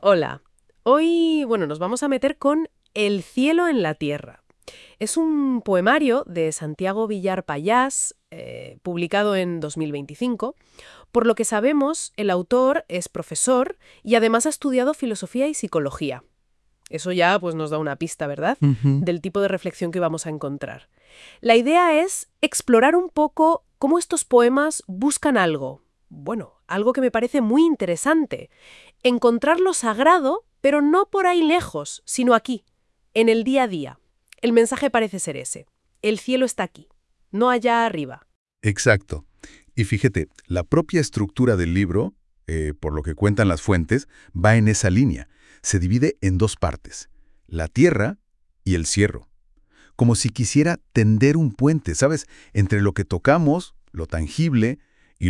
Hola. Hoy, nos vamos a meter con El cielo en la tierra. Es un poemario de Santiago Villar Pallás, publicado en 2025. Por lo que sabemos, el autor es profesor y además ha estudiado filosofía y psicología. Eso ya pues nos da una pista, ¿verdad? Ujú. Del tipo de reflexión que vamos a encontrar. La idea es explorar un poco cómo estos poemas buscan algo. Bueno, algo que me parece muy interesante. Encontrar lo sagrado, pero no por ahí lejos, sino aquí, en el día a día. El mensaje parece ser ese. El cielo está aquí, no allá arriba. Exacto. Y fíjate, la propia estructura del libro, por lo que cuentan las fuentes, va en esa línea. Se divide en dos partes, la tierra y el cielo. Como si quisiera tender un puente, ¿sabes? Entre lo que tocamos, lo tangible, y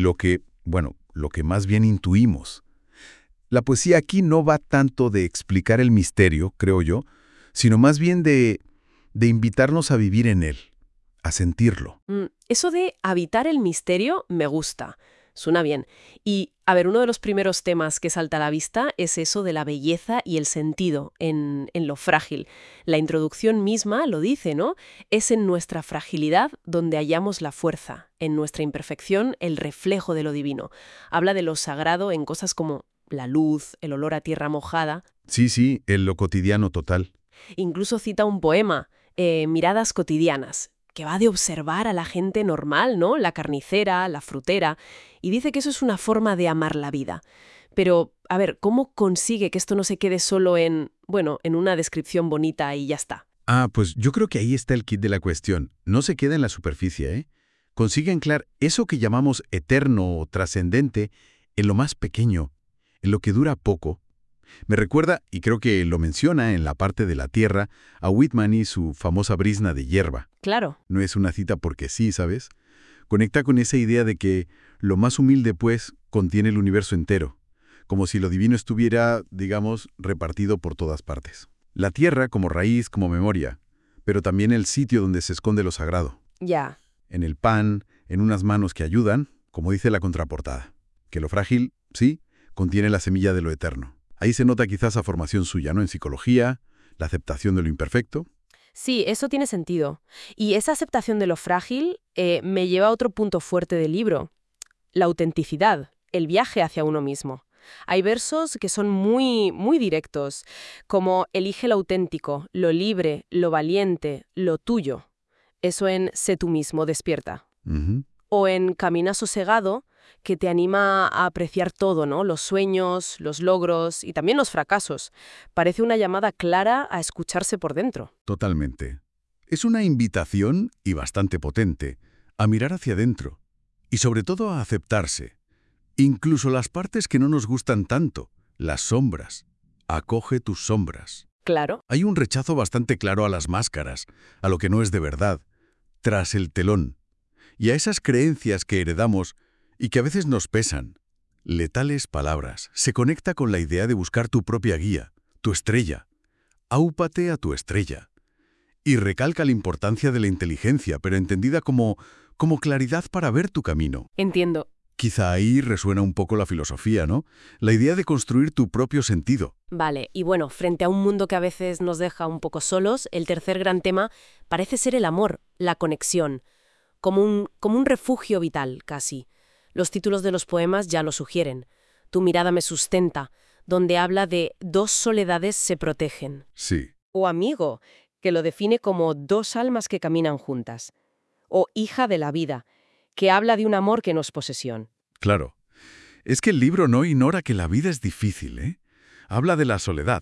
lo que más bien intuimos. La poesía aquí no va tanto de explicar el misterio, creo yo, sino más bien de invitarnos a vivir en él, a sentirlo. Eso de habitar el misterio me gusta, suena bien. Y, a ver, uno de los primeros temas que salta a la vista es eso de la belleza y el sentido en lo frágil. La introducción misma lo dice, ¿no? Es en nuestra fragilidad donde hallamos la fuerza, en nuestra imperfección el reflejo de lo divino. Habla de lo sagrado en cosas como la luz, el olor a tierra mojada. Sí, sí, en lo cotidiano total. Incluso cita un poema, Miradas cotidianas, que va de observar a la gente normal, ¿no? La carnicera, la frutera, y dice que eso es una forma de amar la vida. Pero, a ver, ¿cómo consigue que esto no se quede solo en una descripción bonita y ya está? Ah, pues yo creo que ahí está el kit de la cuestión. No se queda en la superficie, ¿eh? Consigue anclar eso que llamamos eterno o trascendente en lo más pequeño, en lo que dura poco. Me recuerda, y creo que lo menciona en la parte de la tierra, a Whitman y su famosa brizna de hierba. Claro. No es una cita porque sí, ¿sabes? Conecta con esa idea de que lo más humilde, pues, contiene el universo entero, como si lo divino estuviera, digamos, repartido por todas partes. La tierra como raíz, como memoria, pero también el sitio donde se esconde lo sagrado. Ya. En el pan, en unas manos que ayudan, como dice la contraportada. Que lo frágil, sí, contiene la semilla de lo eterno. Ahí se nota quizás esa formación suya, ¿no? En psicología, la aceptación de lo imperfecto. Sí, eso tiene sentido. Y esa aceptación de lo frágil me lleva a otro punto fuerte del libro, la autenticidad, el viaje hacia uno mismo. Hay versos que son muy, muy directos, como elige lo auténtico, lo libre, lo valiente, lo tuyo. Eso en sé tú mismo, despierta. Ujú. O en camina sosegado, que te anima a apreciar todo, ¿no? Los sueños, los logros y también los fracasos. Parece una llamada clara a escucharse por dentro. Totalmente. Es una invitación, y bastante potente, a mirar hacia adentro. Y sobre todo a aceptarse. Incluso las partes que no nos gustan tanto, las sombras. Acoge tus sombras. Claro. Hay un rechazo bastante claro a las máscaras, a lo que no es de verdad, tras el telón, y a esas creencias que heredamos y que a veces nos pesan. Letales palabras. Se conecta con la idea de buscar tu propia guía, tu estrella. Áupate a tu estrella. Y recalca la importancia de la inteligencia, pero entendida como claridad para ver tu camino. Entiendo. Quizá ahí resuena un poco la filosofía, ¿no? La idea de construir tu propio sentido. Vale, y bueno, frente a un mundo que a veces nos deja un poco solos, el tercer gran tema parece ser el amor, la conexión, como un refugio vital, casi. Los títulos de los poemas ya lo sugieren. Tu mirada me sustenta, donde habla de dos soledades se protegen. Sí, O amigo, que lo define como dos almas que caminan juntas. O hija de la vida, que habla de un amor que no es posesión. claro. Es que el libro no ignora que la vida es difícil, ¿eh? Habla de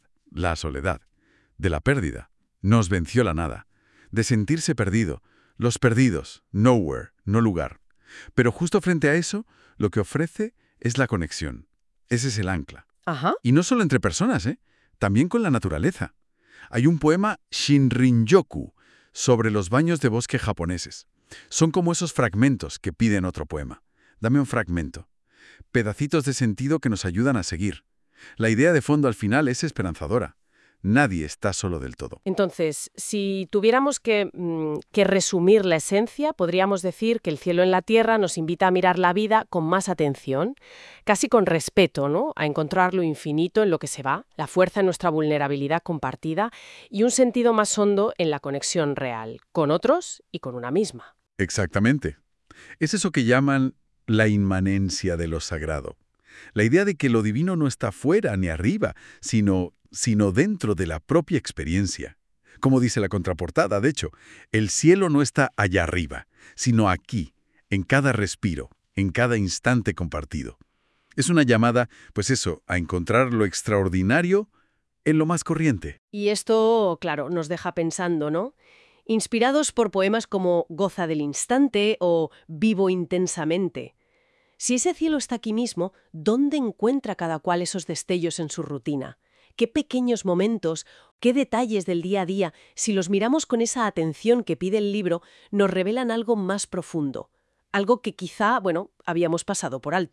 la soledad, de la pérdida. Nos venció la nada. De sentirse perdido. Los perdidos, nowhere, no lugar. Pero justo frente a eso, lo que ofrece es la conexión. Ese es el ancla. Ajá. Y no solo entre personas, ¿eh? También con la naturaleza. Hay un poema Shinrin-yoku sobre los baños de bosque japoneses. Son como esos fragmentos que piden otro poema. Dame un fragmento. Pedacitos de sentido que nos ayudan a seguir. La idea de fondo al final es esperanzadora. Nadie está solo del todo. Entonces, si tuviéramos que resumir la esencia, podríamos decir que el cielo en la tierra nos invita a mirar la vida con más atención, casi con respeto, ¿no? A encontrar lo infinito en lo que se va, la fuerza en nuestra vulnerabilidad compartida y un sentido más hondo en la conexión real, con otros y con una misma. Exactamente. Es eso que llaman la inmanencia de lo sagrado. La idea de que lo divino no está fuera ni arriba, sino dentro de la propia experiencia. Como dice la contraportada, de hecho, el cielo no está allá arriba, sino aquí, en cada respiro, en cada instante compartido. Es una llamada, pues eso, a encontrar lo extraordinario en lo más corriente. Y esto, claro, nos deja pensando, ¿no? Inspirados por poemas como Goza del instante o Vivo intensamente. Si ese cielo está aquí mismo, ¿dónde encuentra cada cual esos destellos en su rutina? ¿Qué pequeños momentos, qué detalles del día a día, si los miramos con esa atención que pide el libro, nos revelan algo más profundo? Algo que quizá, habíamos pasado por alto.